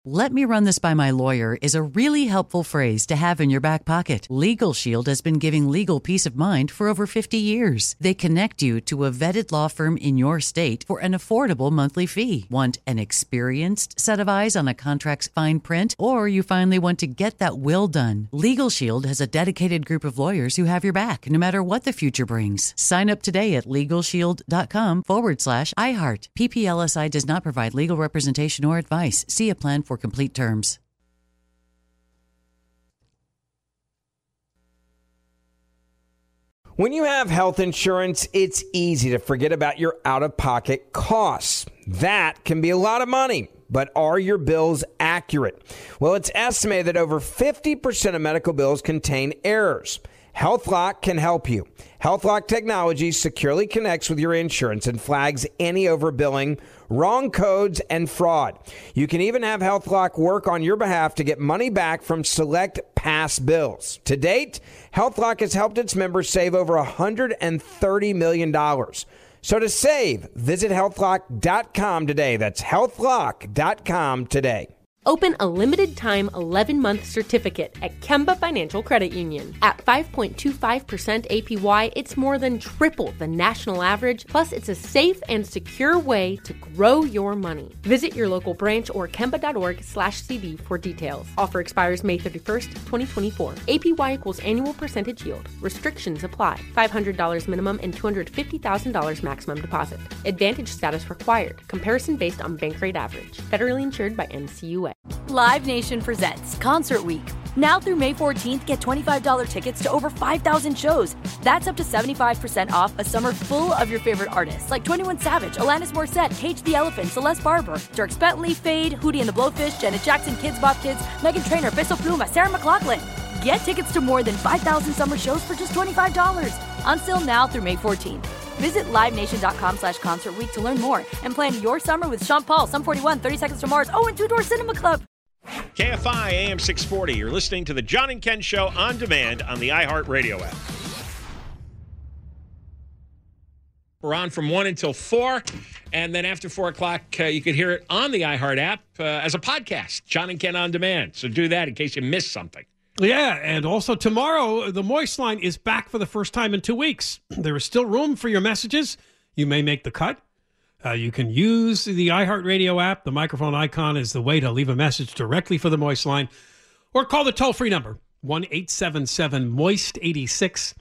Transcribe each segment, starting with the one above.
"Let me run this by my lawyer" is a really helpful phrase to have in your back pocket. Legal Shield has been giving legal peace of mind for over 50 years. They connect you to a vetted law firm in your state for an affordable monthly fee. Want an experienced set of eyes on a contract's fine print? Or you finally want to get that will done? Legal Shield has a dedicated group of lawyers who have your back, no matter what the future brings. Sign up today at LegalShield.com/iHeart. PPLSI does not provide legal representation or advice. See a plan for complete terms. When you have health insurance, it's easy to forget about your out-of-pocket costs. That can be a lot of money, but are your bills accurate? Well, it's estimated that over 50% of medical bills contain errors. HealthLock can help you. HealthLock technology securely connects with your insurance and flags any overbilling, wrong codes, and fraud. You can even have HealthLock work on your behalf to get money back from select past bills. To date, HealthLock has helped its members save over $130 million. So to save, visit healthlock.com today. That's healthlock.com today. Open a limited-time 11-month certificate at Kemba Financial Credit Union. At 5.25% APY, it's more than triple the national average, plus it's a safe and secure way to grow your money. Visit your local branch or kemba.org/CD for details. Offer expires May 31st, 2024. APY equals annual percentage yield. Restrictions apply. $500 minimum and $250,000 maximum deposit. Advantage status required. Comparison based on bank rate average. Federally insured by NCUA. Live Nation presents Concert Week. Now through May 14th, get $25 tickets to over 5,000 shows. That's up to 75% off a summer full of your favorite artists like 21 Savage, Alanis Morissette, Cage the Elephant, Celeste Barber, Dierks Bentley, Fade, Hootie and the Blowfish, Janet Jackson, Kids Bop Kids, Meghan Trainor, Peso Pluma, Sarah McLachlan. Get tickets to more than 5,000 summer shows for just $25. Until now through May 14th. Visit LiveNation.com/Concert Week to learn more and plan your summer with Sean Paul, Sum 41, 30 Seconds to Mars, and Two Door Cinema Club. KFI AM 640. You're listening to the John and Ken Show on demand on the iHeartRadio app. We're on from 1 until 4, and then after 4 o'clock, you can hear it on the iHeart app as a podcast, John and Ken on demand. So do that in case you missed something. Yeah, and also tomorrow, the Moist Line is back for the first time in 2 weeks. There is still room for your messages. You may make the cut. You can use the iHeartRadio app. The microphone icon is the way to leave a message directly for the Moist Line. Or call the toll-free number, 1-877-MOIST-86,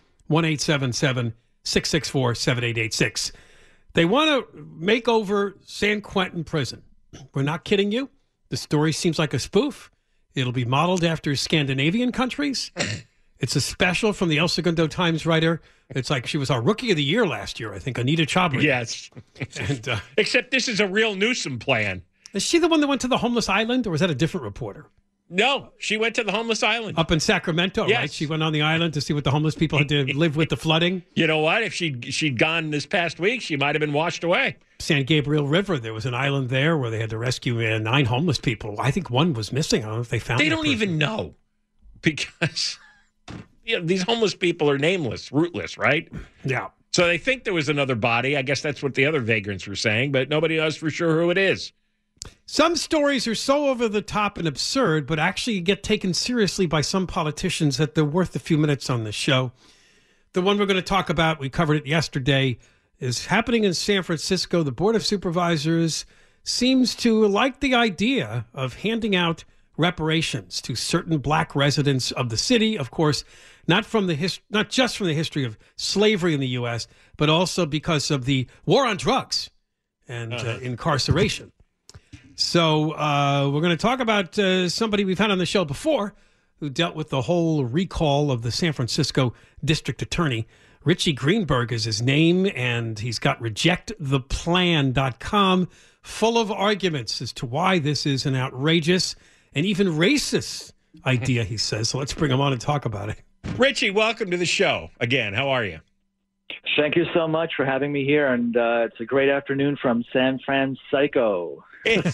1-877-664-7886. They want to make over San Quentin Prison. We're not kidding you. The story seems like a spoof. It'll be modeled after Scandinavian countries. It's a special from the El Segundo Times writer. It's like she was our Rookie of the Year last year, I think, Anita Chabria. Yes. And, except this is a real Newsom plan. Is she the one that went to the homeless island, or was that a different reporter? No, she went to the homeless island. Up in Sacramento, yes. Right? She went on the island to see what the homeless people had to live with the flooding. You know what? If she'd gone this past week, she might have been washed away. San Gabriel River, there was an island there where they had to rescue 9 homeless people. I think one was missing. I don't know if they found They don't even know because these homeless people are nameless, rootless, right? Yeah. So they think there was another body. I guess that's what the other vagrants were saying, but nobody knows for sure who it is. Some stories are so over the top and absurd, but actually get taken seriously by some politicians that they're worth a few minutes on the show. The one we're going to talk about, we covered it yesterday, is happening in San Francisco. The Board of Supervisors seems to like the idea of handing out reparations to certain black residents of the city. Of course, not just from the history of slavery in the U.S., but also because of the war on drugs and incarceration. So we're going to talk about somebody we've had on the show before who dealt with the whole recall of the San Francisco district attorney. Richie Greenberg is his name, and he's got rejecttheplan.com full of arguments as to why this is an outrageous and even racist idea, he says. So let's bring him on and talk about it. Richie, welcome to the show again. How are you? Thank you so much for having me here, and it's a great afternoon from San Francisco.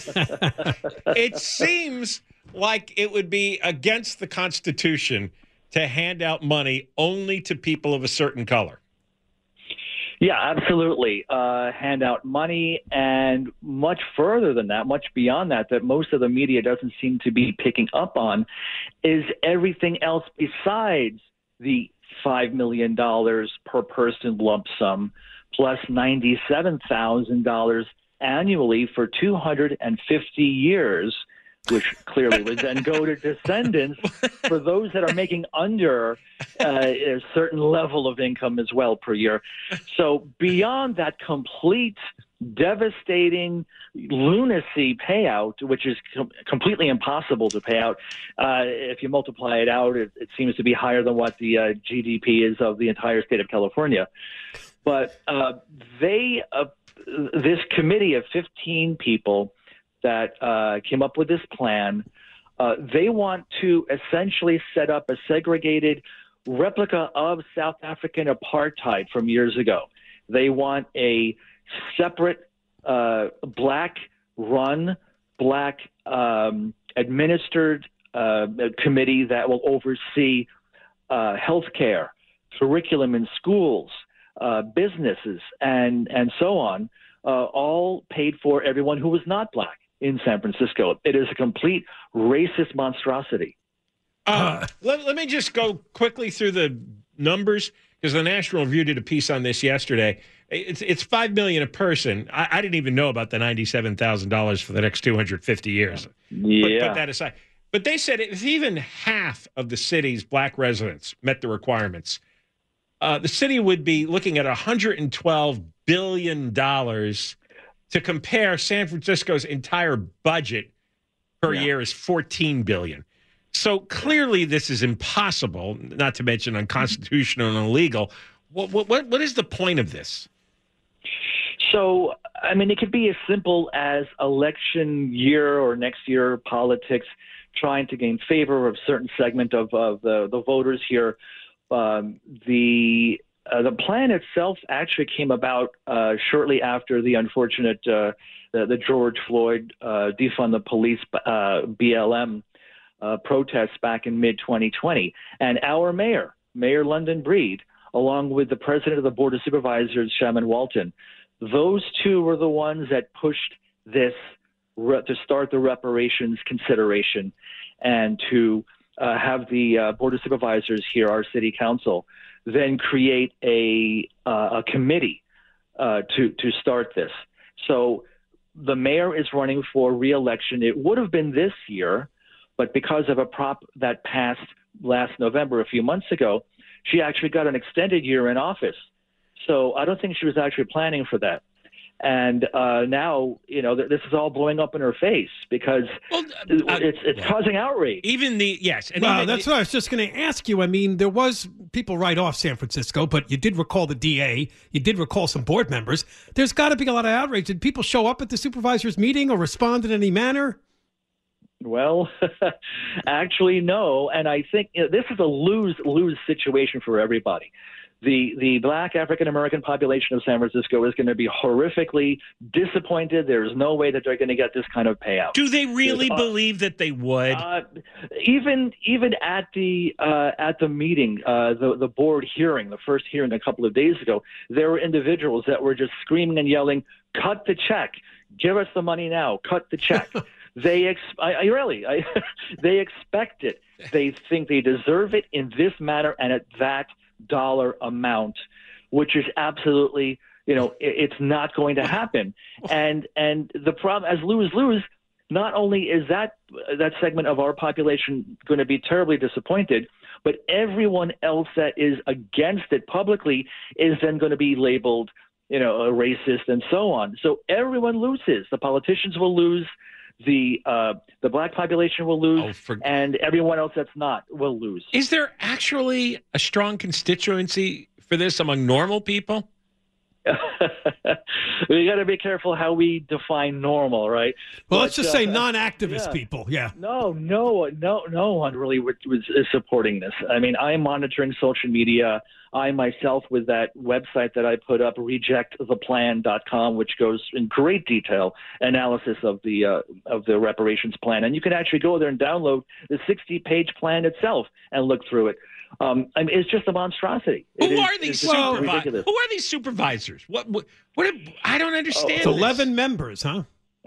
It seems like it would be against the Constitution to hand out money only to people of a certain color. Yeah, absolutely. Hand out money, and much further than that, much beyond that, that most of the media doesn't seem to be picking up on, is everything else besides the $5 million per person lump sum, plus $97,000 annually for 250 years, which clearly would then go to descendants for those that are making under a certain level of income as well per year. So beyond that complete devastating lunacy payout, which is completely impossible to pay out, if you multiply it out, it seems to be higher than what the GDP is of the entire state of California. But this committee of 15 people that came up with this plan, they want to essentially set up a segregated replica of South African apartheid from years ago. They want a separate black-run, black-administered committee that will oversee healthcare, curriculum in schools, businesses, and so on, all paid for everyone who was not black in San Francisco. It is a complete racist monstrosity. Let me just go quickly through the numbers, because the National Review did a piece on this yesterday. It's $5 million a person. I didn't even know about the $97,000 for the next 250 years. Yeah. Put that aside. But they said if even half of the city's black residents met the requirements, the city would be looking at $112 billion to compare San Francisco's entire budget per year is $14 billion. So clearly this is impossible, not to mention unconstitutional and illegal. What is the point of this? So, I mean, it could be as simple as election year or next year politics, trying to gain favor of a certain segment of the voters here. The plan itself actually came about shortly after the unfortunate the George Floyd defund the police BLM protests back in mid-2020. And our mayor, Mayor London Breed, along with the president of the Board of Supervisors, Shaman Walton, those two were the ones that pushed this to start the reparations consideration and to have the Board of Supervisors here, our city council, then create a committee to start this. So the mayor is running for re-election. It would have been this year, but because of a prop that passed last November, a few months ago, she actually got an extended year in office. So I don't think she was actually planning for that. And now, this is all blowing up in her face because it's causing outrage. That's what I was just going to ask you. I mean, there was people write off San Francisco, but you did recall the DA. You did recall some board members. There's got to be a lot of outrage. Did people show up at the supervisors meeting or respond in any manner? Well, actually, no. And I think this is a lose-lose situation for everybody. The black African-American population of San Francisco is going to be horrifically disappointed. There's no way that they're going to get this kind of payout. Do they really believe that they would? Even at the meeting, the board hearing, the first hearing a couple of days ago, there were individuals that were just screaming and yelling, "Cut the check! Give us the money now! Cut the check!" They expect it. They think they deserve it in this manner and at that dollar amount, which is absolutely, it's not going to happen. And the problem, as lose-lose, not only is that segment of our population going to be terribly disappointed, but everyone else that is against it publicly is then going to be labeled, a racist and so on. So everyone loses. The politicians will lose. The black population will lose, and everyone else that's not will lose. Is there actually a strong constituency for this among normal people? We got to be careful how we define normal, right? Well, let's just say non-activist people. Yeah. No one really is supporting this. I mean, I'm monitoring social media. I myself, with that website that I put up, rejecttheplan.com, which goes in great detail analysis of the reparations plan, and you can actually go there and download the 60-page plan itself and look through it. It's just a monstrosity. Who are these ridiculous. Who are these supervisors? What I don't understand. It's 11 members, huh?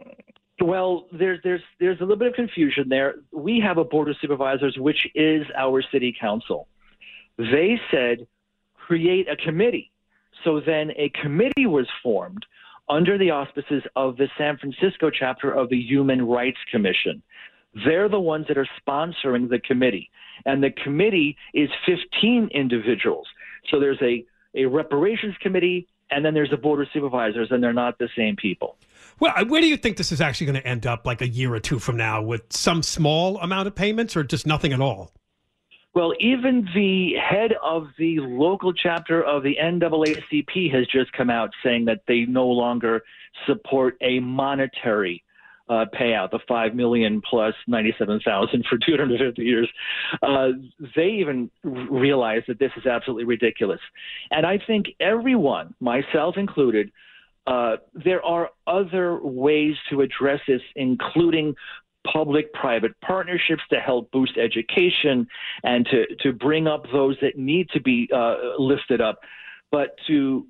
Well, there's a little bit of confusion there. We have a board of supervisors, which is our city council. They said create a committee. So then a committee was formed under the auspices of the San Francisco chapter of the Human Rights Commission. They're the ones that are sponsoring the committee. And the committee is 15 individuals. So there's a reparations committee, and then there's a board of supervisors, and they're not the same people. Well, where do you think this is actually going to end up like a year or two from now, with some small amount of payments or just nothing at all? Well, even the head of the local chapter of the NAACP has just come out saying that they no longer support a monetary payout, the $5 million plus $97,000 for 250 years. They even realize that this is absolutely ridiculous. And I think everyone, myself included, there are other ways to address this, including public-private partnerships to help boost education and to bring up those that need to be lifted up. But to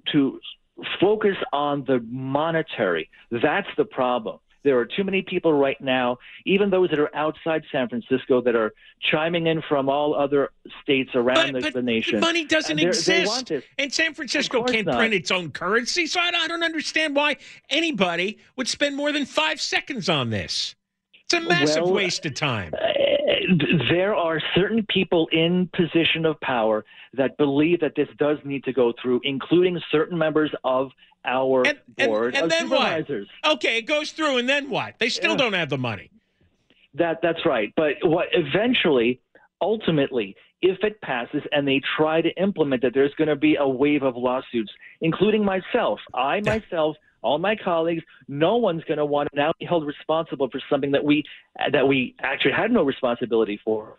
focus on the monetary, that's the problem. There are too many people right now, even those that are outside San Francisco, that are chiming in from all other states around the nation. Money doesn't exist. They and San Francisco can't print its own currency, so I don't understand why anybody would spend more than 5 seconds on this. It's a massive waste of time. There are certain people in position of power that believe that this does need to go through, including certain members of our board of supervisors. What? Okay, it goes through, and then what? They still don't have the money. That's right. But what eventually, ultimately, if it passes and they try to implement it, there's going to be a wave of lawsuits, including myself. Myself, all my colleagues, no one's going to want to now be held responsible for something that we actually had no responsibility for.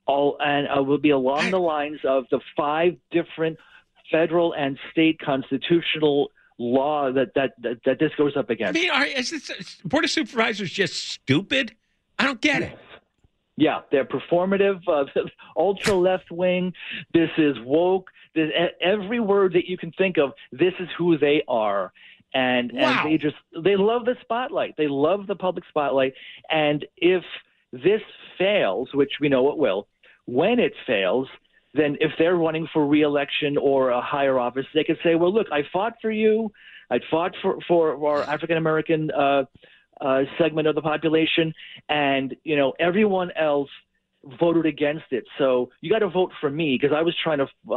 And will be along the lines of the 5 different federal and state constitutional law that this goes up against. I mean, is this Board of Supervisors just stupid? I don't get it. Yeah, they're performative, ultra left wing. This is woke. Every word that you can think of, this is who they are. And they love the spotlight. They love the public spotlight. And if this fails, which we know it will, when it fails, then if they're running for re-election or a higher office, they could say, well, look, I fought for you. I fought for our African-American segment of the population. And, everyone else voted against it. So you got to vote for me because I was trying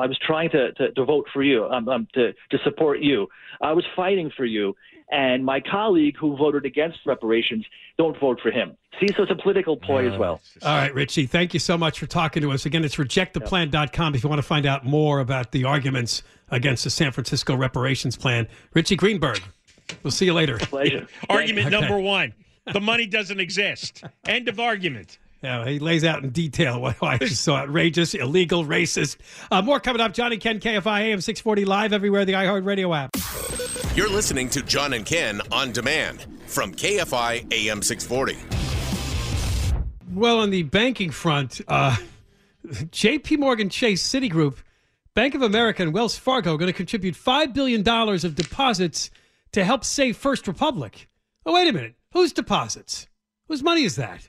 to vote for you, to support you. I was fighting for you. And my colleague who voted against reparations, don't vote for him. See, so it's a political ploy as well. All right, Richie, thank you so much for talking to us. Again, it's rejecttheplan.com if you want to find out more about the arguments against the San Francisco reparations plan. Richie Greenberg, we'll see you later. Pleasure. Argument number 1, the money doesn't exist. End of argument. Yeah, he lays out in detail why it's so outrageous, illegal, racist. More coming up. John and Ken, KFI AM 640 live everywhere, the iHeartRadio app. You're listening to John and Ken on demand from KFI AM 640. Well, on the banking front, J.P. Morgan Chase, Citigroup, Bank of America, and Wells Fargo are going to contribute $5 billion of deposits to help save First Republic. Oh, wait a minute. Whose deposits? Whose money is that?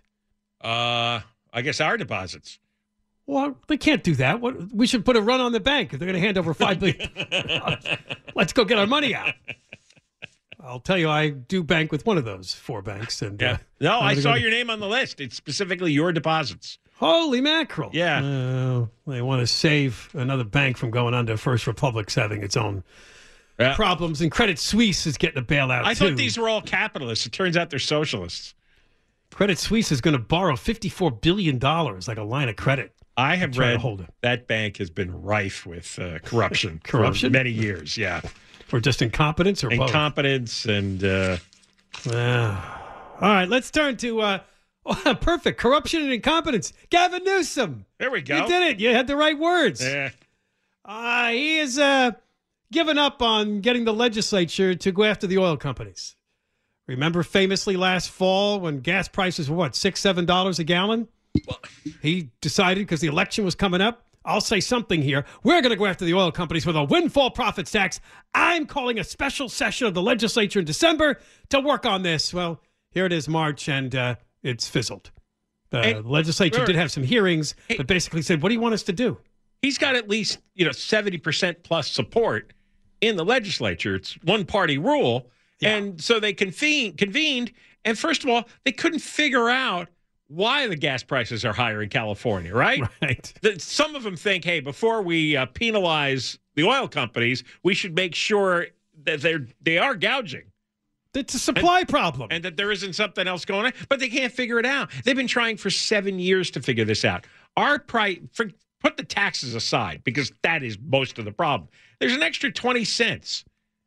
I guess our deposits. Well, they can't do that. We should put a run on the bank if they're going to hand over $5 billion. Let's go get our money out. I'll tell you, I do bank with one of those 4 banks. And no, I saw your name on the list. It's specifically your deposits. Holy mackerel. Yeah. They want to save another bank from going under. First Republic's having its own problems, and Credit Suisse is getting a bailout, I thought these were all capitalists. It turns out they're socialists. Credit Suisse is going to borrow $54 billion, like a line of credit. I have read that bank has been rife with corruption. Corruption? For many years, yeah. Or just incompetence or both? Incompetence and... all right, let's turn to... perfect. Corruption and incompetence. Gavin Newsom. There we go. You did it. You had the right words. Yeah. He has given up on getting the legislature to go after the oil companies. Remember famously last fall when gas prices were, $6, $7 a gallon? He decided, because the election was coming up, I'll say something here. We're going to go after the oil companies with a windfall profits tax. I'm calling a special session of the legislature in December to work on this. Well, here it is, March, and it's fizzled. The legislature did have some hearings, but basically said, what do you want us to do? He's got at least 70% plus support in the legislature. It's one-party rule. Yeah. And so they convened, and first of all, they couldn't figure out why the gas prices are higher in California, right? Right. Some of them think, hey, before we penalize the oil companies, we should make sure that they are gouging. It's a supply problem. And that there isn't something else going on, but they can't figure it out. They've been trying for 7 years to figure this out. Our price, put the taxes aside, because that is most of the problem. There's an extra 20 cents.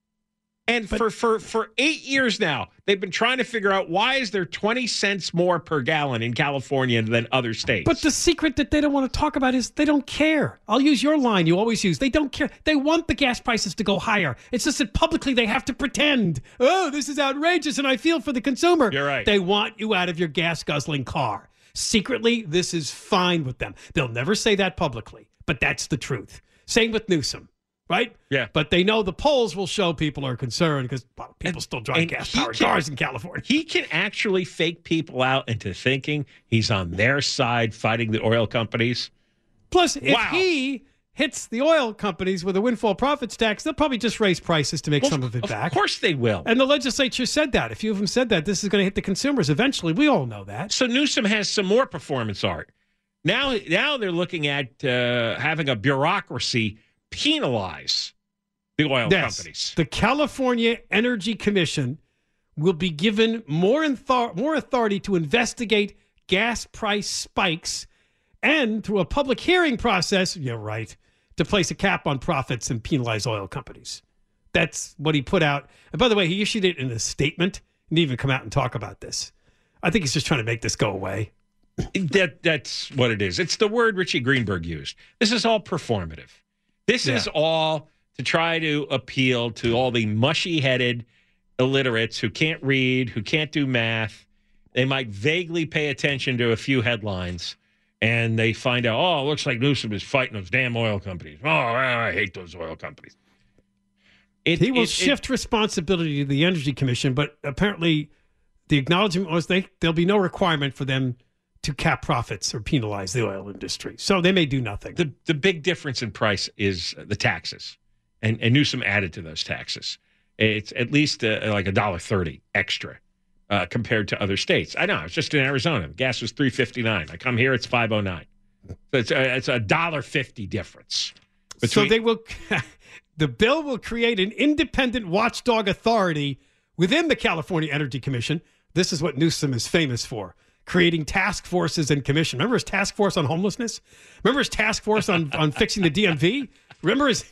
And for 8 years now, they've been trying to figure out why is there 20 cents more per gallon in California than other states. But the secret that they don't want to talk about is they don't care. I'll use your line you always use. They don't care. They want the gas prices to go higher. It's just that publicly they have to pretend, oh, this is outrageous, and I feel for the consumer. You're right. They want you out of your gas-guzzling car. Secretly, this is fine with them. They'll never say that publicly, but that's the truth. Same with Newsom. Right? Yeah. But they know the polls will show people are concerned because people still drive gas-powered cars in California. He can actually fake people out into thinking he's on their side fighting the oil companies. Plus, if he hits the oil companies with a windfall profits tax, they'll probably just raise prices to make some of it back. Of course they will. And the legislature said that. A few of them said that. This is going to hit the consumers eventually. We all know that. So Newsom has some more performance art. Now they're looking at having a bureaucracy penalize the oil companies. The California Energy Commission will be given more authority to investigate gas price spikes and through a public hearing process, to place a cap on profits and penalize oil companies. That's what he put out. And by the way, he issued it in a statement. He didn't even come out and talk about this. I think he's just trying to make this go away. That's what it is. It's the word Richie Greenberg used. This is all performative. This is all to try to appeal to all the mushy-headed illiterates who can't read, who can't do math. They might vaguely pay attention to a few headlines, and they find out, it looks like Newsom is fighting those damn oil companies. Oh, I hate those oil companies. He will shift responsibility to the Energy Commission, but apparently the acknowledgement was there'll be no requirement for them to cap profits or penalize the oil industry. So they may do nothing. The big difference in price is the taxes. And Newsom added to those taxes. It's at least like $1.30 extra compared to other states. I know. It's just in Arizona. Gas was $3.59. I come here, it's $5.09. So it's a $1.50 difference. So they will. The bill will create an independent watchdog authority within the California Energy Commission. This is what Newsom is famous for. Creating task forces and commission. Remember his task force on homelessness? Remember his task force on fixing the DMV? Remember his...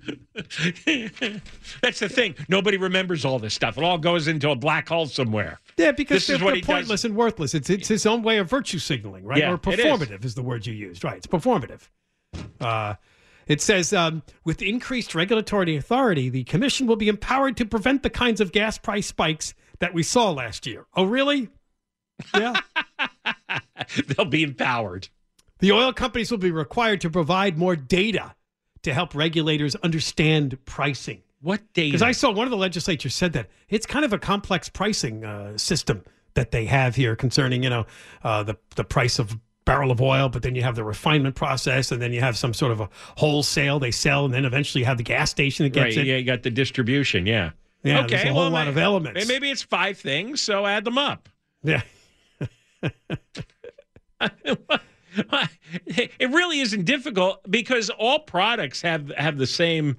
That's the thing. Nobody remembers all this stuff. It all goes into a black hole somewhere. Yeah, because they're pointless and worthless. It's his own way of virtue signaling, right? Yeah, or performative is the word you used. Right, it's performative. It says, with increased regulatory authority, the commission will be empowered to prevent the kinds of gas price spikes that we saw last year. Oh, really? Yeah. They'll be empowered. The oil companies will be required to provide more data to help regulators understand pricing. What data? Because I saw one of the legislatures said that it's kind of a complex pricing system that they have here concerning, the price of a barrel of oil, but then you have the refinement process, and then you have some sort of a wholesale they sell, and then eventually you have the gas station that gets it. Yeah, you got the distribution, yeah. Yeah, okay, there's a whole lot of elements. Maybe it's 5 things, so add them up. Yeah. It really isn't difficult because all products have the same,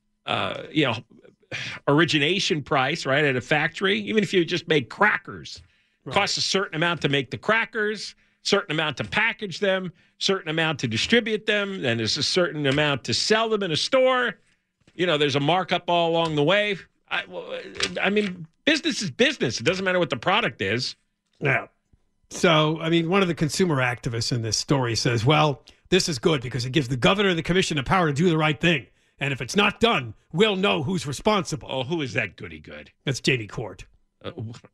origination price, right, at a factory. Even if you just make crackers, it costs a certain amount to make the crackers, certain amount to package them, certain amount to distribute them, and there's a certain amount to sell them in a store. There's a markup all along the way. I mean, business is business. It doesn't matter what the product is. Yeah. So, one of the consumer activists in this story says, well, this is good because it gives the governor and the commission the power to do the right thing. And if it's not done, we'll know who's responsible. Oh, who is that goody good? That's Jamie Court.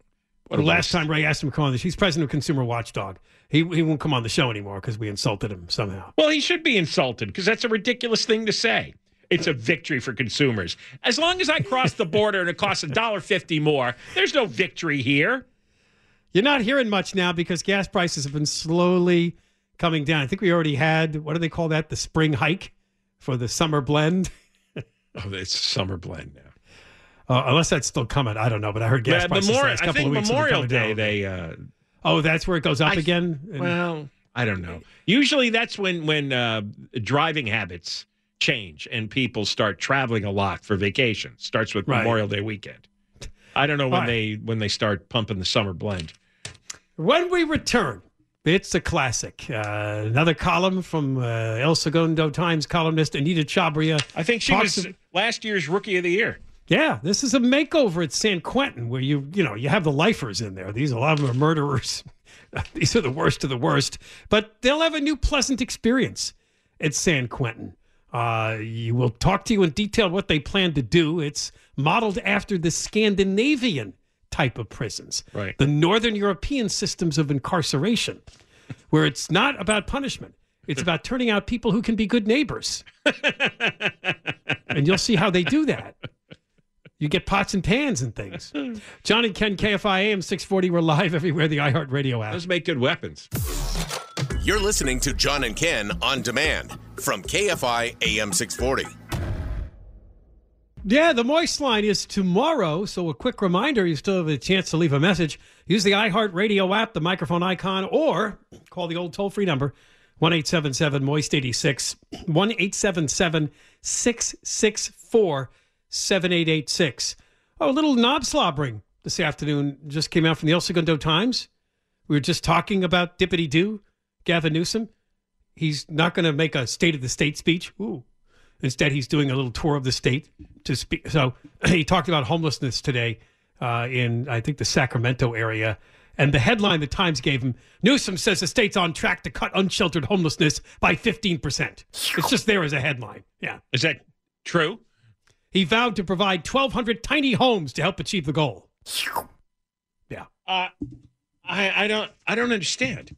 The last time Ray asked him to come on this, he's president of Consumer Watchdog. He won't come on the show anymore because we insulted him somehow. Well, he should be insulted because that's a ridiculous thing to say. It's a victory for consumers. As long as I cross the border and it costs $1.50 more, there's no victory here. You're not hearing much now because gas prices have been slowly coming down. I think we already had, what do they call that, the spring hike for the summer blend? Oh, it's summer blend now. Unless that's still coming. I don't know, but I heard gas prices last couple of weeks. Memorial Day, that's where it goes up again? Well, I don't know. Usually that's when driving habits change and people start traveling a lot for vacation. Starts with Memorial Day weekend. I don't know when they start pumping the summer blend. When we return, it's a classic. Another column from El Segundo Times columnist Anita Chabria. I think she was last year's Rookie of the Year. Yeah, this is a makeover at San Quentin where you have the lifers in there. A lot of them are murderers. These are the worst of the worst. But they'll have a new pleasant experience at San Quentin. You will talk to you in detail what they plan to do. It's modeled after the Scandinavian type of prisons, right? The Northern European systems of incarceration, where it's not about punishment. It's about turning out people who can be good neighbors. And you'll see how they do that. You get pots and pans and things. John and Ken, KFI AM 640. We're live everywhere, the iHeartRadio app. Those make good weapons. You're listening to John and Ken on demand from KFI AM 640. Yeah, the Moist Line is tomorrow, so a quick reminder, you still have a chance to leave a message. Use the iHeartRadio app, the microphone icon, or call the old toll-free number, 1-877-MOIST-86, 1-877-664-7886. Oh, a little knob slobbering this afternoon just came out from the El Segundo Times. We were just talking about Dippity-Doo, Gavin Newsom. He's not going to make a State of the State speech. Ooh. Instead, he's doing a little tour of the state to speak. So he talked about homelessness today in, I think, the Sacramento area. And the headline the Times gave him, Newsom says the state's on track to cut unsheltered homelessness by 15%. It's just there as a headline. Yeah. Is that true? He vowed to provide 1,200 tiny homes to help achieve the goal. Yeah. I don't understand.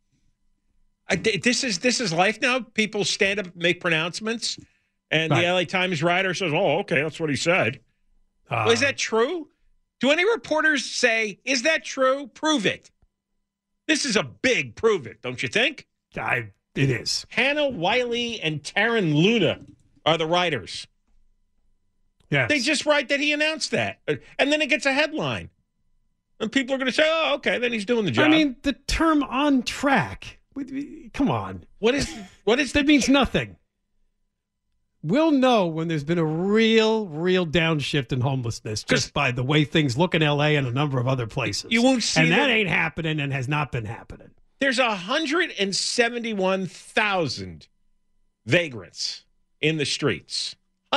This is life now. People stand up, make pronouncements, and the LA Times writer says, "Oh, okay, that's what he said." Well, is that true? Do any reporters say, "Is that true? Prove it"? This is a big prove it, don't you think? It is. Hannah Wiley and Taryn Luna are the writers. Yes. They just write that he announced that, and then it gets a headline, and people are going to say, "Oh, okay, then he's doing the job." I mean, the term "on track." Come on. What is that means nothing. We'll know when there's been a real downshift in homelessness just by the way things look in L.A. and a number of other places. You won't see that ain't happening and has not been happening. There's 171,000 vagrants in the streets.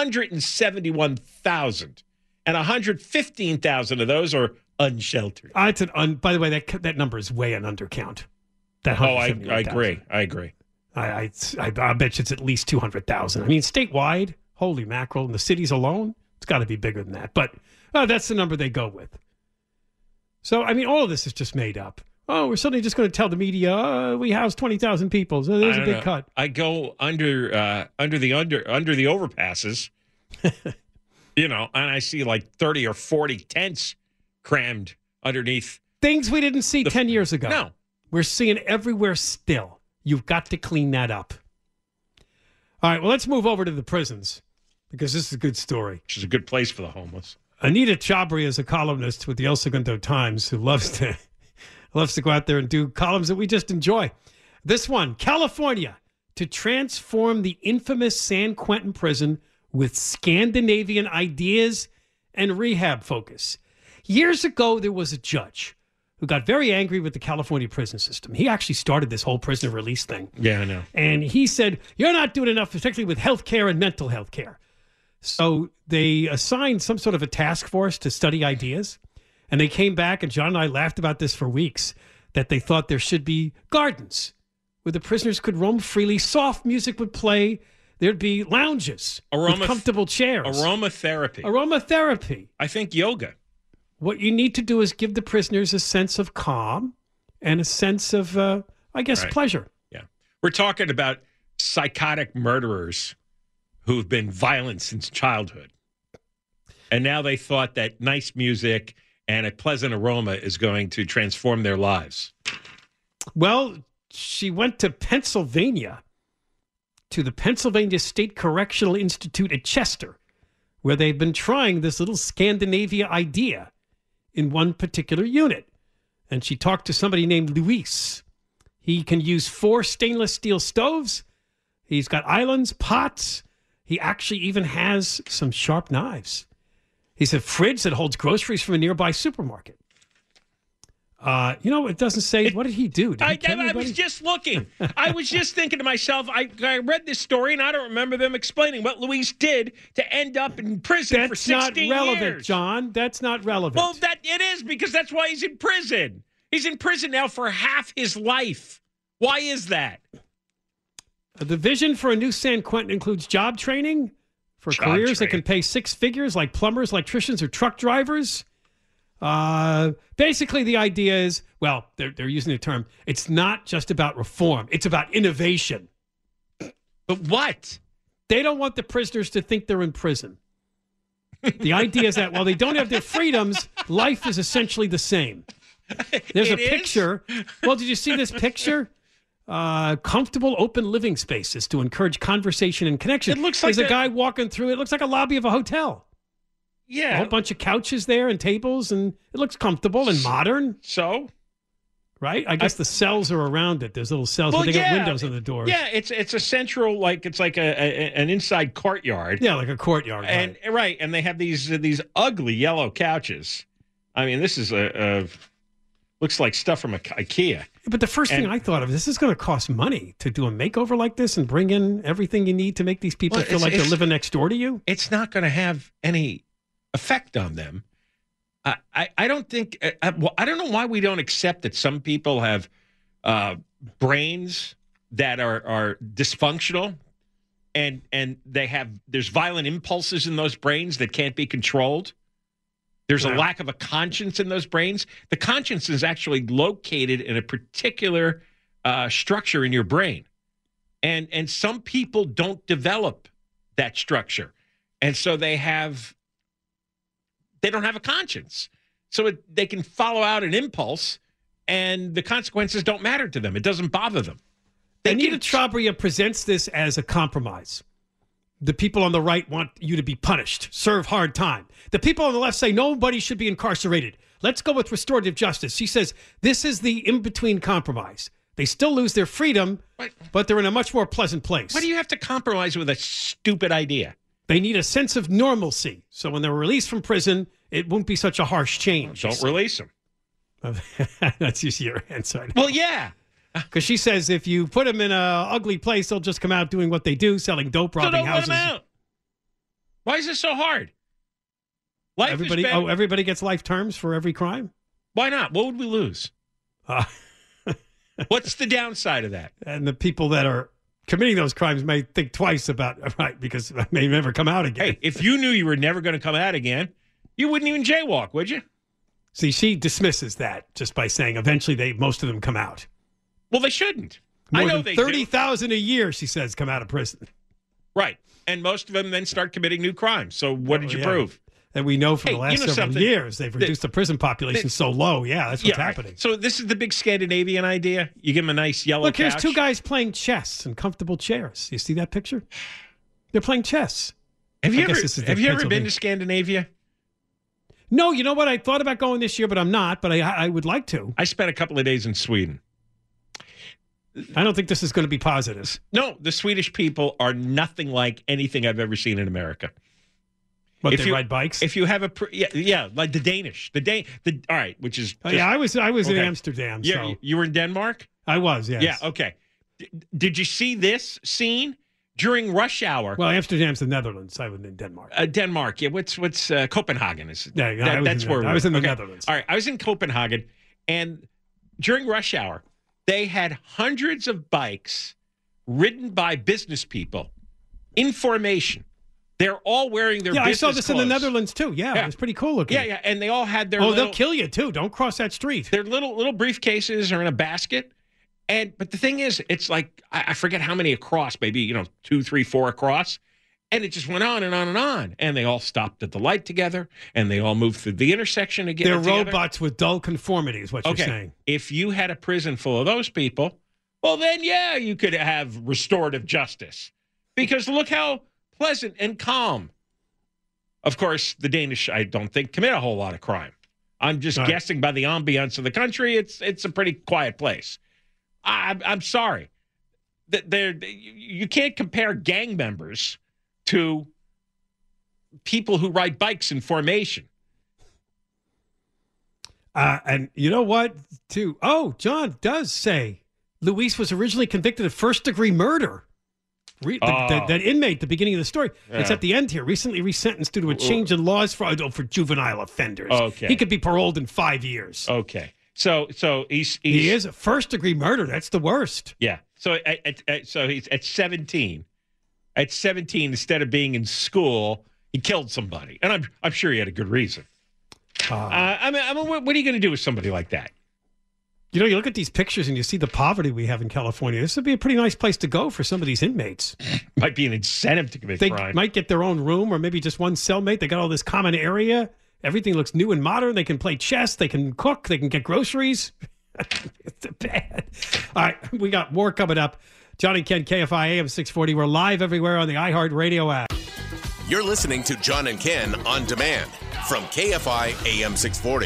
171,000. And 115,000 of those are unsheltered. By the way, that number is way an undercount. I agree. I bet you it's at least 200,000. I mean, statewide, holy mackerel, in the cities alone, it's got to be bigger than that. But that's the number they go with. So, I mean, all of this is just made up. Oh, we're suddenly just going to tell the media, we house 20,000 people. So there's a big cut. I go under the overpasses, and I see like 30 or 40 tents crammed underneath. Things we didn't see 10 years ago. No. We're seeing everywhere still. You've got to clean that up. All right, well, let's move over to the prisons because this is a good story. Which is a good place for the homeless. Anita Chabria is a columnist with the El Segundo Times who loves to go out there and do columns that we just enjoy. This one, California, to transform the infamous San Quentin prison with Scandinavian ideas and rehab focus. Years ago, there was a judge who got very angry with the California prison system. He actually started this whole prisoner release thing. Yeah, I know. And he said, you're not doing enough, particularly with health care and mental health care. So they assigned some sort of a task force to study ideas. And they came back, and John and I laughed about this for weeks, that they thought there should be gardens where the prisoners could roam freely. Soft music would play. There'd be lounges with comfortable chairs. Aromatherapy. Aromatherapy. I think yoga. what you need to do is give the prisoners a sense of calm and a sense of, pleasure. Yeah. We're talking about psychotic murderers who've been violent since childhood. And now they thought that nice music and a pleasant aroma is going to transform their lives. Well, she went to Pennsylvania, to the Pennsylvania State Correctional Institute at Chester, where they've been trying this little Scandinavia idea in one particular unit. And she talked to somebody named Luis. He can use 4 stainless steel stoves. He's got islands, pots. He actually even has some sharp knives. He's a fridge that holds groceries from a nearby supermarket. It doesn't say, what did he do? Did he kill I anybody? was just looking. I was just thinking to myself, I read this story, and I don't remember them explaining what Luis did to end up in prison for 16 years. That's not relevant, John. That's not relevant. Well, it is, because that's why he's in prison. He's in prison now for half his life. Why is that? The vision for a new San Quentin includes job training for careers that can pay 6 figures, like plumbers, electricians, or truck drivers. Basically, the idea is, well, they're using the term, it's not just about reform. It's about innovation. But what? They don't want the prisoners to think they're in prison. The idea is that while they don't have their freedoms, life is essentially the same. There's a picture. Well, did you see this picture? Comfortable open living spaces to encourage conversation and connection. It looks like there's a guy walking through. It looks like a lobby of a hotel. Yeah. A whole bunch of couches there and tables, and it looks comfortable and modern. So? Right? I guess the cells are around it. There's little cells, but they got windows on the doors. Yeah, it's a central, it's like an inside courtyard. Yeah, like a courtyard. And right, and they have these ugly yellow couches. I mean, this is looks like stuff from IKEA. But the first thing I thought of, this is going to cost money to do a makeover like this and bring in everything you need to make these people feel like they're living next door to you. It's not going to have any effect on them. I don't think. I don't know why we don't accept that some people have brains that are dysfunctional, and there's violent impulses in those brains that can't be controlled. There's a lack of a conscience in those brains. The conscience is actually located in a particular structure in your brain. And some people don't develop that structure. And so they don't have a conscience. So they can follow out an impulse, and the consequences don't matter to them. It doesn't bother them. Anita Chabria presents this as a compromise. The people on the right want you to be punished, serve hard time. The people on the left say nobody should be incarcerated. Let's go with restorative justice. She says this is the in-between compromise. They still lose their freedom, but they're in a much more pleasant place. Why do you have to compromise with a stupid idea? They need a sense of normalcy. So when they're released from prison, it won't be such a harsh change. Don't release them. That's usually your answer. Well, yeah. Because she says if you put them in an ugly place, they'll just come out doing what they do, selling dope, robbing houses. Let them out. Why is this so hard? Everybody gets life terms for every crime? Why not? What would we lose? What's the downside of that? And the people that are committing those crimes may think twice about because they may never come out again. Hey, if you knew you were never going to come out again, you wouldn't even jaywalk, would you? See, she dismisses that just by saying eventually most of them come out. Well, they shouldn't. More than 30,000 a year, she says, come out of prison. Right. And most of them then start committing new crimes. So what did you prove? And we know from the last several years, they've reduced the prison population so low. Yeah, that's what's happening. Right. So this is the big Scandinavian idea. You give them a nice yellow couch. Look, here's 2 guys playing chess in comfortable chairs. You see that picture? They're playing chess. Have you ever been to Scandinavia? No, you know what? I thought about going this year, but I'm not. But I would like to. I spent a couple of days in Sweden. I don't think this is going to be positive. No, the Swedish people are nothing like anything I've ever seen in America. But they ride bikes? If you have like the Danish. All right, which is I was in Amsterdam. So. You were in Denmark? I was, yes. Yeah, okay. Did you see this scene during rush hour? Well, Amsterdam's the Netherlands. I was in Denmark. Denmark, yeah. What's Copenhagen? I was in the Netherlands. All right, I was in Copenhagen, and during rush hour, they had hundreds of bikes ridden by business people in formation. They're all wearing their I business saw this clothes. in the Netherlands, too. Yeah, it was pretty cool looking. Yeah, and they all had their they'll kill you, too. Don't cross that street. Their little briefcases are in a basket. But the thing is, it's like, I forget how many across, maybe, 2, 3, 4 across. And it just went on and on and on. And they all stopped at the light together, and they all moved through the intersection again. They're robots with dull conformity, is what you're saying. If you had a prison full of those people, well, then, yeah, you could have restorative justice. Because look how pleasant and calm. Of course, the Danish, I don't think, commit a whole lot of crime. I'm just guessing by the ambiance of the country, it's a pretty quiet place. I'm sorry. You can't compare gang members to people who ride bikes in formation. And you know what, too? Oh, John does say Luis was originally convicted of first-degree murder. That inmate at the beginning of the story. Yeah. It's at the end here. Recently resentenced due to a change in laws for juvenile offenders. Okay. He could be paroled in 5 years. Okay. So he is a first-degree murder. That's the worst. Yeah. So he's at 17. At 17, instead of being in school, he killed somebody, and I'm sure he had a good reason. I mean, what are you going to do with somebody like that? You look at these pictures and you see the poverty we have in California. This would be a pretty nice place to go for some of these inmates. Might be an incentive to commit crime. They might get their own room or maybe just one cellmate. They got all this common area. Everything looks new and modern. They can play chess. They can cook. They can get groceries. It's bad. All right, we got more coming up. John and Ken, KFI AM 640. We're live everywhere on the iHeartRadio app. You're listening to John and Ken on demand from KFI AM 640.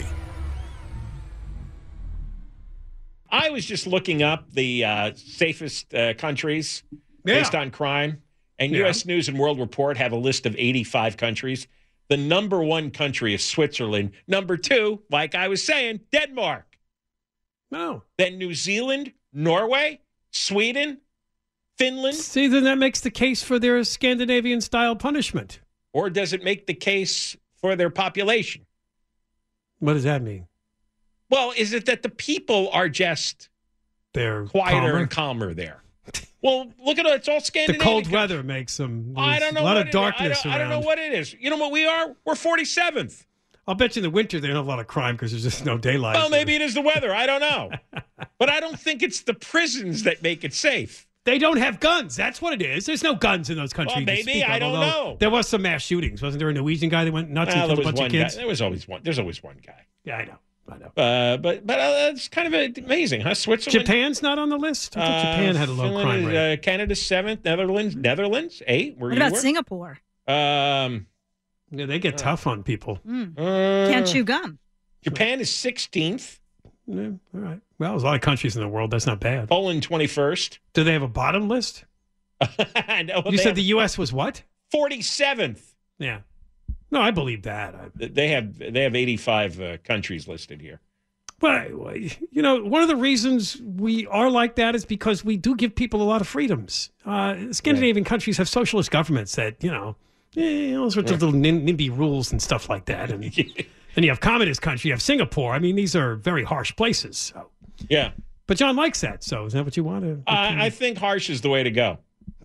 I was just looking up the safest countries based on crime, and U.S. News and World Report have a list of 85 countries. The number 1 country is Switzerland. Number 2, like I was saying, Denmark. No. Then New Zealand, Norway, Sweden, Finland. See, then that makes the case for their Scandinavian-style punishment. Or does it make the case for their population? What does that mean? Well, is it that the people are just they're quieter and calmer there? Well, look at it. It's all Scandinavian. The cold weather makes them. I don't know. A lot of darkness around. I don't know what it is. You know what we are? We're 47th. I'll bet you in the winter they don't have a lot of crime because there's just no daylight. Well, maybe it is the weather. I don't know. But I don't think it's the prisons that make it safe. They don't have guns. That's what it is. There's no guns in those countries. Well, maybe. I don't know. There was some mass shootings. Wasn't there a Norwegian guy that went nuts and killed a bunch of kids? There was always one. There's always one guy. Yeah, I know. But it's kind of amazing, huh? Switzerland. Japan's not on the list? I thought Japan had a low Finland crime rate. Canada's 7th. Netherlands 8. What about Singapore? Yeah, they get tough on people. Can't chew gum. Japan is 16th. Yeah, all right. Well, there's a lot of countries in the world. That's not bad. Poland 21st. Do they have a bottom list? No, you said the U.S. was what? 47th. Yeah. No, I believe that. They have 85 countries listed here. But, one of the reasons we are like that is because we do give people a lot of freedoms. Scandinavian countries have socialist governments that, all sorts of little NIMBY rules and stuff like that. And then you have communist country, you have Singapore. I mean, these are very harsh places. So. Yeah. But John likes that. So is that what you want to? I think harsh is the way to go.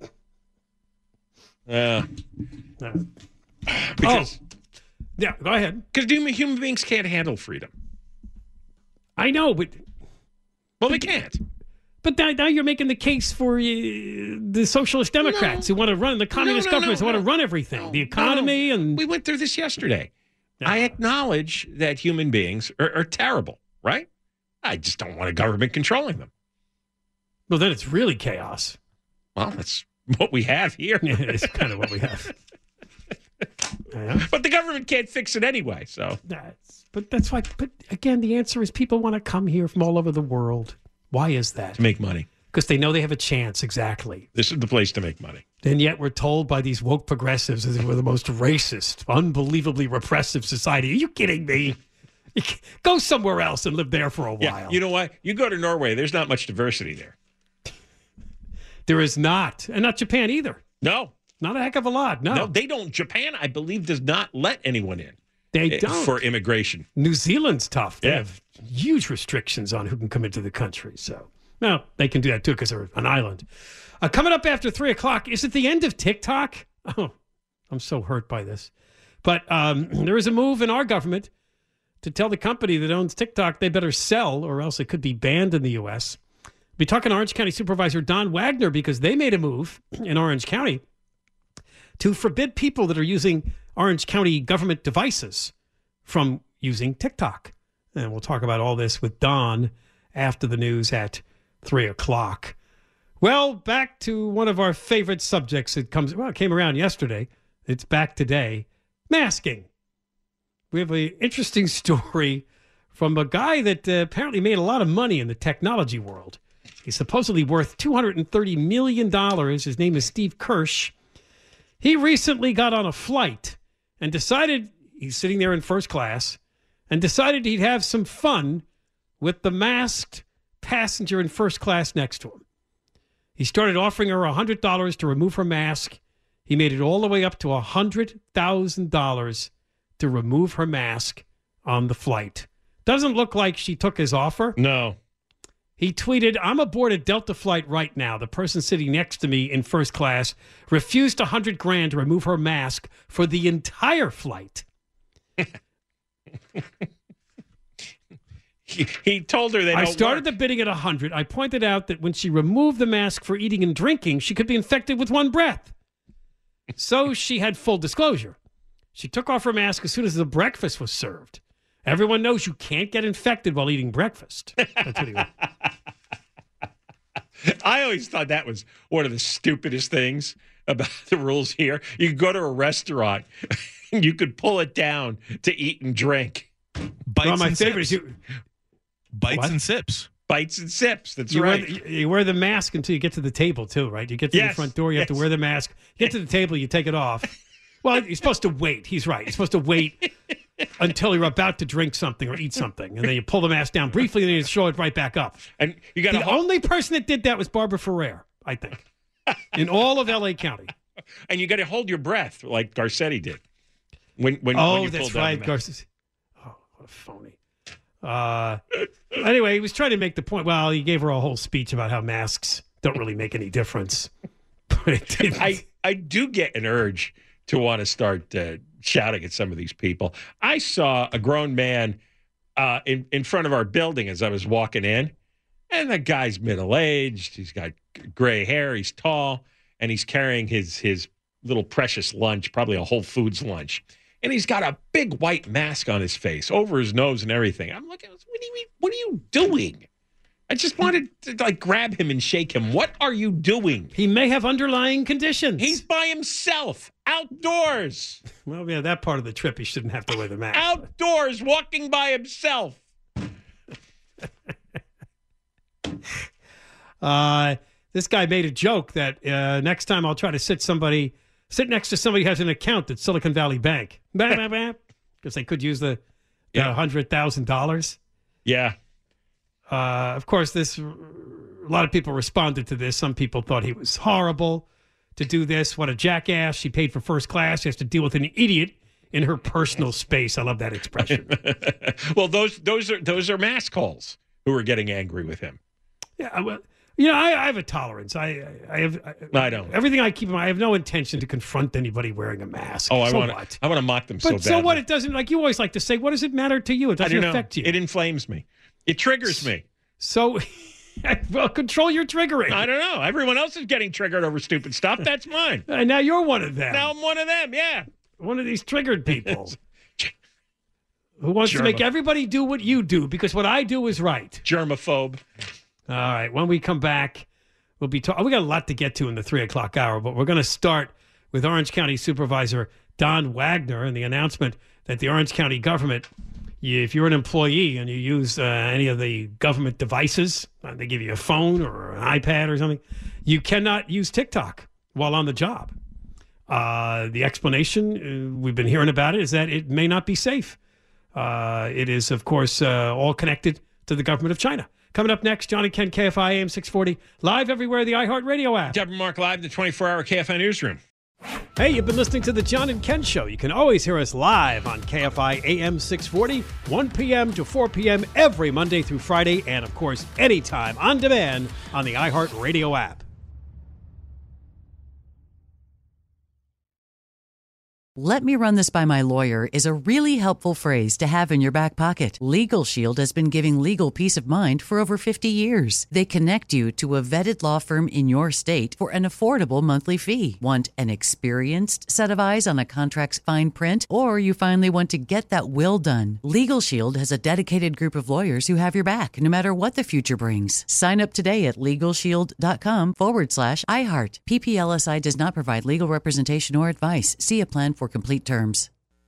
Because, yeah, go ahead. Because human beings can't handle freedom. I know, but they can't. But now you're making the case for the socialist Democrats who want to run the communist governments who want to run everything, the economy, and we went through this yesterday. No. I acknowledge that human beings are terrible, right? I just don't want a government controlling them. Well, then it's really chaos. Well, that's what we have here. Yeah, it's kind of what we have. But the government can't fix it anyway, so. That's why, but again, the answer is people want to come here from all over the world. Why is that? To make money. Because they know they have a chance, exactly. This is the place to make money. And yet we're told by these woke progressives that we're the most racist, unbelievably repressive society. Are you kidding me? Go somewhere else and live there for a while. Yeah, you know what? You go to Norway, there's not much diversity there. There is not. And not Japan either. No. Not a heck of a lot, no. No, they don't. Japan, I believe, does not let anyone in. They don't. For immigration. New Zealand's tough. They have huge restrictions on who can come into the country. So, no, they can do that too because they're an island. Coming up after 3 o'clock, is it the end of TikTok? Oh, I'm so hurt by this. But there is a move in our government to tell the company that owns TikTok they better sell or else it could be banned in the U.S. We'll be talking to Orange County Supervisor Don Wagner because they made a move in Orange County to forbid people that are using Orange County government devices from using TikTok. And we'll talk about all this with Don after the news at 3 o'clock. Well, back to one of our favorite subjects. It came around yesterday. It's back today. Masking. We have an interesting story from a guy that apparently made a lot of money in the technology world. He's supposedly worth $230 million. His name is Steve Kirsch. He recently got on a flight and decided, he's sitting there in first class, and decided he'd have some fun with the masked passenger in first class next to him. He started offering her $100 to remove her mask. He made it all the way up to $100,000 to remove her mask on the flight. Doesn't look like she took his offer. No. He tweeted, I'm aboard a Delta flight right now. The person sitting next to me in first class refused $100,000 to remove her mask for the entire flight. He told her that I started the bidding at 100. I pointed out that when she removed the mask for eating and drinking, she could be infected with one breath. So she had full disclosure. She took off her mask as soon as the breakfast was served. Everyone knows you can't get infected while eating breakfast. That's what he went. I always thought that was one of the stupidest things about the rules here. You could go to a restaurant and you could pull it down to eat and drink. Bites and sips. Bites and sips. That's right. You wear the mask until you get to the table, too, right? You get to the front door, you have to wear the mask. You get to the table, you take it off. Well, you're supposed to wait. He's right. You're supposed to wait until you're about to drink something or eat something. And then you pull the mask down briefly, and then you show it right back up. And you got the only person that did that was Barbara Ferrer, I think, in all of L.A. County. And you got to hold your breath like Garcetti did. When you that's right. Garcetti. Oh, what a phony. Anyway, he was trying to make the point. Well, he gave her a whole speech about how masks don't really make any difference. But it didn't. I do get an urge to want to start shouting at some of these people. I saw a grown man in front of our building as I was walking in, and the guy's middle-aged. He's got gray hair. He's tall, and he's carrying his little precious lunch, probably a Whole Foods lunch. And he's got a big white mask on his face, over his nose and everything. I'm looking, what are you doing? I just wanted to grab him and shake him. What are you doing? He may have underlying conditions. He's by himself, outdoors. Well, yeah, that part of the trip, he shouldn't have to wear the mask. Outdoors, walking by himself. This guy made a joke that next time I'll try to sit next to somebody who has an account at Silicon Valley Bank. Because they could use the $100,000. Yeah. Of course, a lot of people responded to this. Some people thought he was horrible to do this. What a jackass. She paid for first class. She has to deal with an idiot in her personal space. I love that expression. Well, those are mask holes who are getting angry with him. Yeah, well, I have a tolerance. I don't. Everything I keep in mind, I have no intention to confront anybody wearing a mask. Oh, I want to mock them so badly. So what? It doesn't, like you always like to say, what does it matter to you? It doesn't affect you. It inflames me. It triggers me. So, well, control your triggering. I don't know. Everyone else is getting triggered over stupid stuff. That's mine. And now you're one of them. Now I'm one of them, yeah. One of these triggered people. Who wants to make everybody do what you do, because what I do is right. Germaphobe. All right. When we come back, we'll be talking. We got a lot to get to in the 3 o'clock hour, but we're going to start with Orange County Supervisor Don Wagner and the announcement that the Orange County government, if you're an employee and you use any of the government devices, they give you a phone or an iPad or something, you cannot use TikTok while on the job. The explanation, we've been hearing about it, is that it may not be safe. It is, of course, all connected to the government of China. Coming up next, John and Ken, KFI AM 640, live everywhere, the iHeartRadio app. Deborah Mark live, the 24-hour KFI newsroom. Hey, you've been listening to the John and Ken Show. You can always hear us live on KFI AM 640, 1 p.m. to 4 p.m. every Monday through Friday, and, of course, anytime on demand on the iHeartRadio app. "Let me run this by my lawyer" is a really helpful phrase to have in your back pocket. Legal Shield has been giving legal peace of mind for over 50 years. They connect you to a vetted law firm in your state for an affordable monthly fee. Want an experienced set of eyes on a contract's fine print? Or you finally want to get that will done? Legal Shield has a dedicated group of lawyers who have your back, no matter what the future brings. Sign up today at LegalShield.com/iHeart. PPLSI does not provide legal representation or advice. See a plan for complete terms.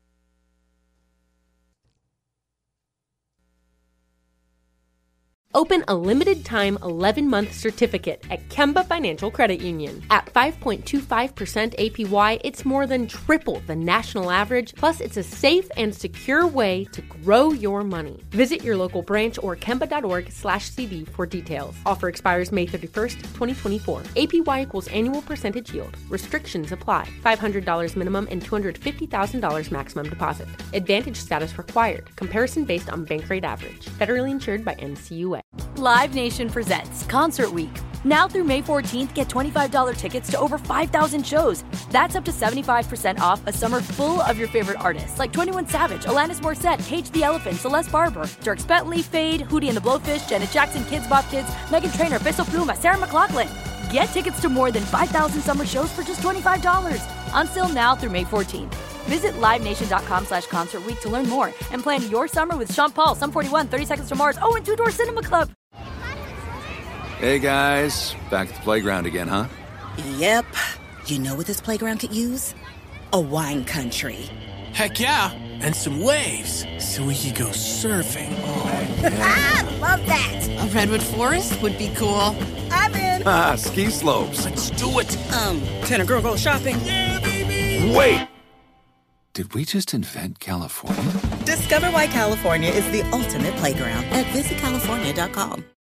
Open a limited-time 11-month certificate at Kemba Financial Credit Union. At 5.25% APY, it's more than triple the national average, plus it's a safe and secure way to grow your money. Visit your local branch or kemba.org/cd for details. Offer expires May 31st, 2024. APY equals annual percentage yield. Restrictions apply. $500 minimum and $250,000 maximum deposit. Advantage status required. Comparison based on bank rate average. Federally insured by NCUA. Live Nation presents Concert Week. Now through May 14th, get $25 tickets to over 5,000 shows. That's up to 75% off a summer full of your favorite artists like 21 Savage, Alanis Morissette, Cage the Elephant, Celeste Barber, Dierks Bentley, Fade, Hootie and the Blowfish, Janet Jackson, Kids Bop Kids, Meghan Trainor, Peso Pluma, Sarah McLachlan. Get tickets to more than 5,000 summer shows for just $25. On sale now through May 14th. Visit LiveNation.com/Concert Week to learn more and plan your summer with Sean Paul, Sum 41, 30 Seconds to Mars, and Two Door Cinema Club. Hey guys, back at the playground again, huh? Yep. You know what this playground could use? A wine country. Heck yeah, and some waves so we could go surfing. Oh, yeah. Love that. A redwood forest would be cool. I'm in. Ski slopes. Let's do it. Can a girl go shopping? Yeah, baby. Wait. Did we just invent California? Discover why California is the ultimate playground at visitcalifornia.com.